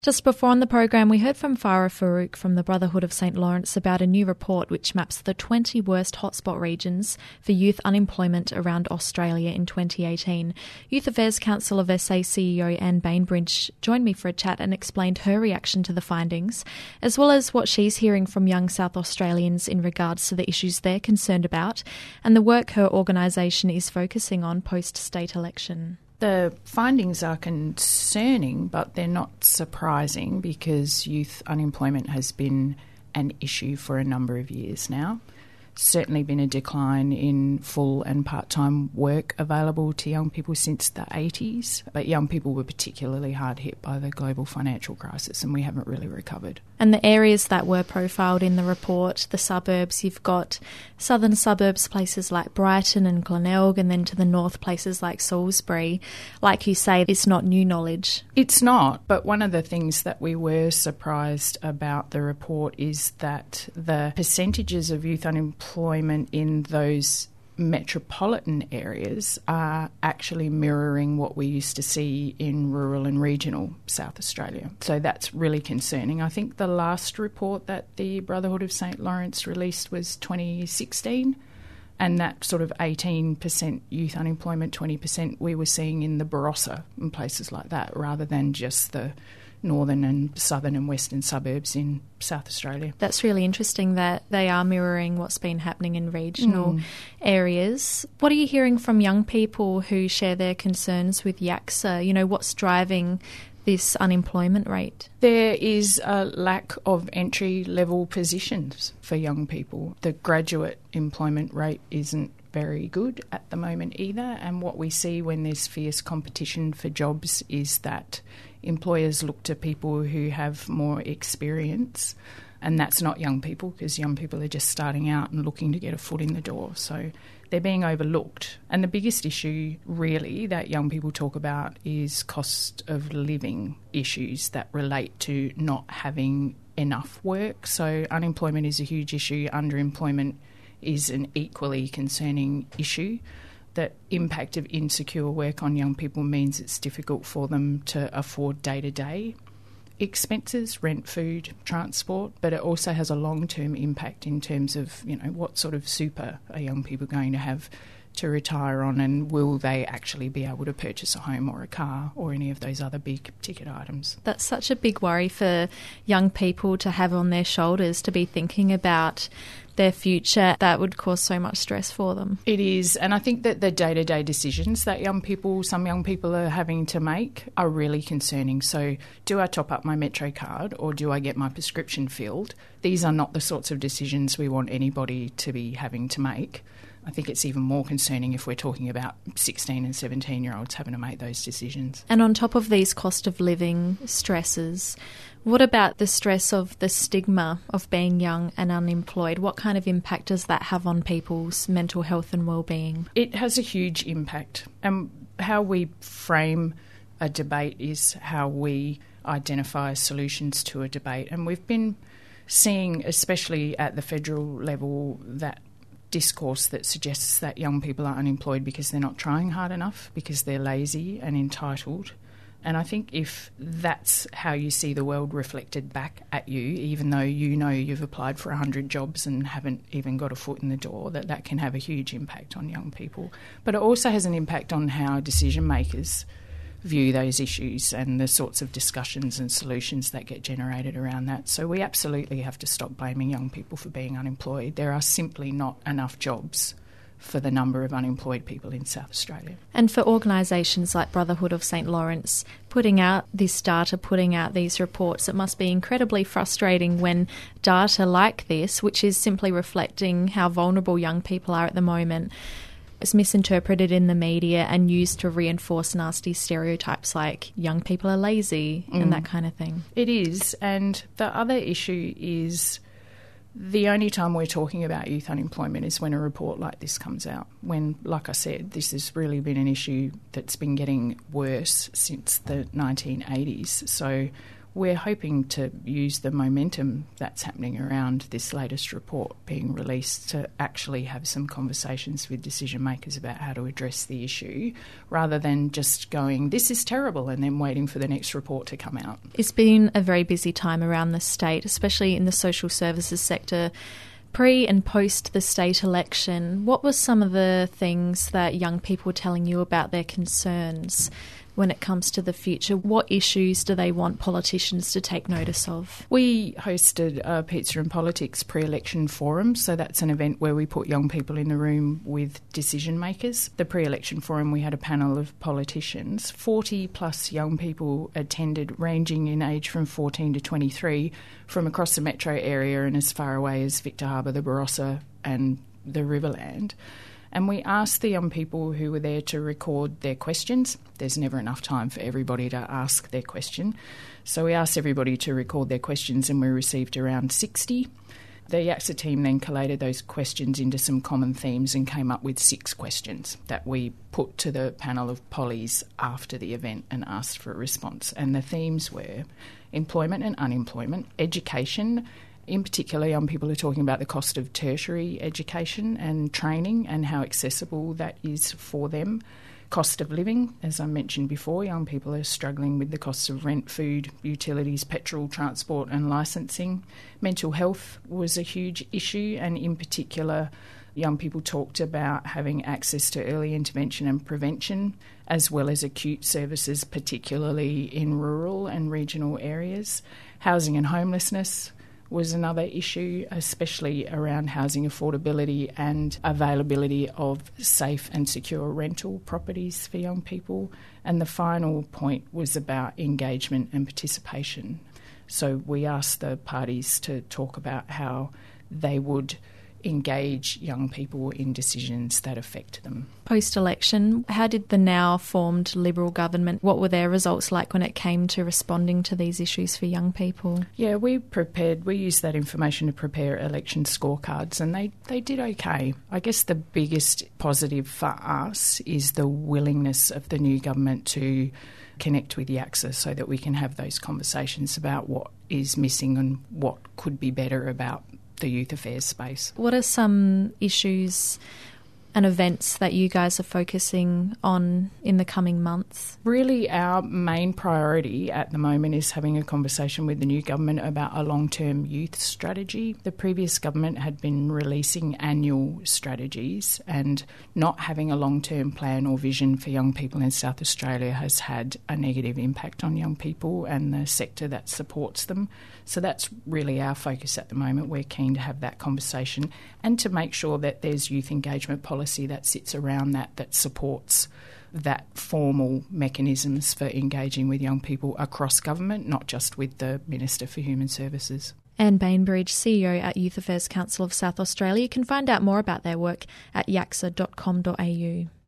Just before on the program, we heard from Farah Farouk from the Brotherhood of St Lawrence about a new report which maps the 20 worst hotspot regions for youth unemployment around Australia in 2018. Youth Affairs Council of SA CEO Anne Bainbridge joined me for a chat and explained her reaction to the findings, as well as what she's hearing from young South Australians in regards to the issues they're concerned about and the work her organisation is focusing on post-state election. The findings are concerning, but they're not surprising because youth unemployment has been an issue for a number of years now. Certainly been a decline in full and part-time work available to young people since the 80s, but young people were particularly hard hit by the global financial crisis and we haven't really recovered. And the areas that were profiled in the report, the suburbs, you've got southern suburbs, places like Brighton and Glenelg, and then to the north, places like Salisbury. Like you say, it's not new knowledge. It's not, but one of the things that we were surprised about the report is that the percentages of youth unemployment in those metropolitan areas are actually mirroring what we used to see in rural and regional South Australia. So that's really concerning. I think the last report that the Brotherhood of St Lawrence released was 2016, and that sort of 18% youth unemployment, 20% we were seeing in the Barossa and places like that, rather than just the northern and southern and western suburbs in South Australia. That's really interesting that they are mirroring what's been happening in regional areas. What are you hearing from young people who share their concerns with YACSA? You know, what's driving this unemployment rate? There is a lack of entry-level positions for young people. The graduate employment rate isn't very good at the moment either, and what we see when there's fierce competition for jobs is that employers look to people who have more experience, and that's not young people, because young people are just starting out and looking to get a foot in the door. So they're being overlooked. And the biggest issue really that young people talk about is cost of living issues that relate to not having enough work. So unemployment is a huge issue. Underemployment is an equally concerning issue. The impact of insecure work on young people means it's difficult for them to afford day-to-day expenses, rent, food, transport, but it also has a long-term impact in terms of, you know, what sort of super are young people going to have to retire on, and will they actually be able to purchase a home or a car or any of those other big ticket items. That's such a big worry for young people to have on their shoulders, to be thinking about their future. That would cause so much stress for them. It is, and I think that the day-to-day decisions that some young people are having to make are really concerning. So do I top up my Metro card or do I get my prescription filled? These are not the sorts of decisions we want anybody to be having to make. I think it's even more concerning if we're talking about 16 and 17-year-olds having to make those decisions. And on top of these cost of living stresses, what about the stress of the stigma of being young and unemployed? What kind of impact does that have on people's mental health and well-being? It has a huge impact. And how we frame a debate is how we identify solutions to a debate. And we've been seeing, especially at the federal level, that discourse that suggests that young people are unemployed because they're not trying hard enough, because they're lazy and entitled. And I think if that's how you see the world reflected back at you, even though you know you've applied for 100 jobs and haven't even got a foot in the door, that can have a huge impact on young people. But it also has an impact on how decision makers view those issues and the sorts of discussions and solutions that get generated around that. So we absolutely have to stop blaming young people for being unemployed. There are simply not enough jobs for the number of unemployed people in South Australia. And for organisations like Brotherhood of St Lawrence putting out this data, putting out these reports, it must be incredibly frustrating when data like this, which is simply reflecting how vulnerable young people are at the moment, is misinterpreted in the media and used to reinforce nasty stereotypes like young people are lazy and that kind of thing. It is, and the other issue is the only time we're talking about youth unemployment is when a report like this comes out, when, like I said, this has really been an issue that's been getting worse since the 1980s. So we're hoping to use the momentum that's happening around this latest report being released to actually have some conversations with decision makers about how to address the issue, rather than just going, this is terrible, and then waiting for the next report to come out. It's been a very busy time around the state, especially in the social services sector. Pre and post the state election, what were some of the things that young people were telling you about their concerns when it comes to the future? What issues do they want politicians to take notice of? We hosted a Pizza and Politics pre-election forum, so that's an event where we put young people in the room with decision makers. The pre-election forum, we had a panel of politicians. 40 plus young people attended, ranging in age from 14 to 23, from across the metro area and as far away as Victor Harbour, the Barossa and the Riverland. And we asked the young people who were there to record their questions. There's never enough time for everybody to ask their question. So we asked everybody to record their questions, and we received around 60. The YACSA team then collated those questions into some common themes and came up with 6 questions that we put to the panel of pollies after the event and asked for a response. And the themes were employment and unemployment, education. In particular, young people are talking about the cost of tertiary education and training and how accessible that is for them. Cost of living, as I mentioned before, young people are struggling with the costs of rent, food, utilities, petrol, transport and licensing. Mental health was a huge issue, and in particular, young people talked about having access to early intervention and prevention, as well as acute services, particularly in rural and regional areas. Housing and homelessness was another issue, especially around housing affordability and availability of safe and secure rental properties for young people. And the final point was about engagement and participation. So we asked the parties to talk about how they would engage young people in decisions that affect them. Post-election, how did the now formed Liberal government, what were their results like when it came to responding to these issues for young people? Yeah, we used that information to prepare election scorecards, and they did okay. I guess the biggest positive for us is the willingness of the new government to connect with YACSA so that we can have those conversations about what is missing and what could be better about the youth affairs space. What are some issues and events that you guys are focusing on in the coming months? Really, our main priority at the moment is having a conversation with the new government about a long-term youth strategy. The previous government had been releasing annual strategies, and not having a long-term plan or vision for young people in South Australia has had a negative impact on young people and the sector that supports them. So that's really our focus at the moment. We're keen to have that conversation and to make sure that there's youth engagement policy that sits around that supports that formal mechanisms for engaging with young people across government, not just with the Minister for Human Services. Anne Bainbridge, CEO at Youth Affairs Council of South Australia. You can find out more about their work at yaxsa.com.au.